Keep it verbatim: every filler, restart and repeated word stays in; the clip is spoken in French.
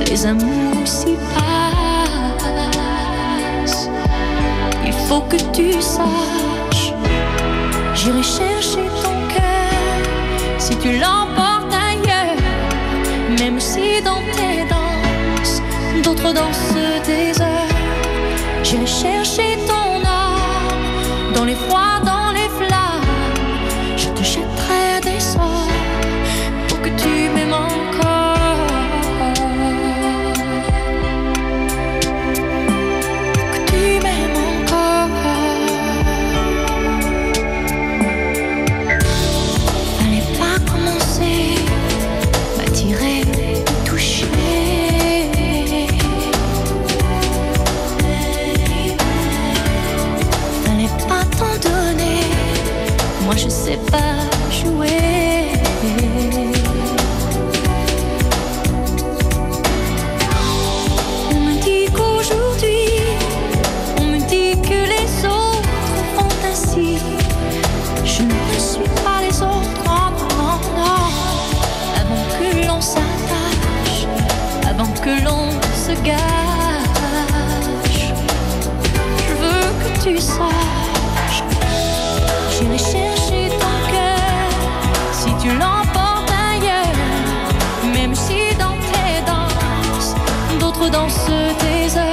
les amours s'y passent. Il faut que tu saches, j'irai chercher ton cœur si tu l'emportes ailleurs. Même si dans tes danses, d'autres dansent des heures. J'irai chercher ton âme dans les froids, dans les flammes. Je te jetterai des sorts pour que tu m'aimes encore. Pour que tu m'aimes encore. Fallait pas commencer, m'attirer, me toucher. Fallait pas t'en donner, moi je sais pas jouer. On me dit qu'aujourd'hui, on me dit que les autres font ainsi. Je ne suis pas les autres, non, non, non. Avant que l'on s'attache, avant que l'on se gâche, je veux que tu saches, j'irai chercher ton cœur si tu l'emportes ailleurs. Même si dans tes danses, d'autres dansent tes heures.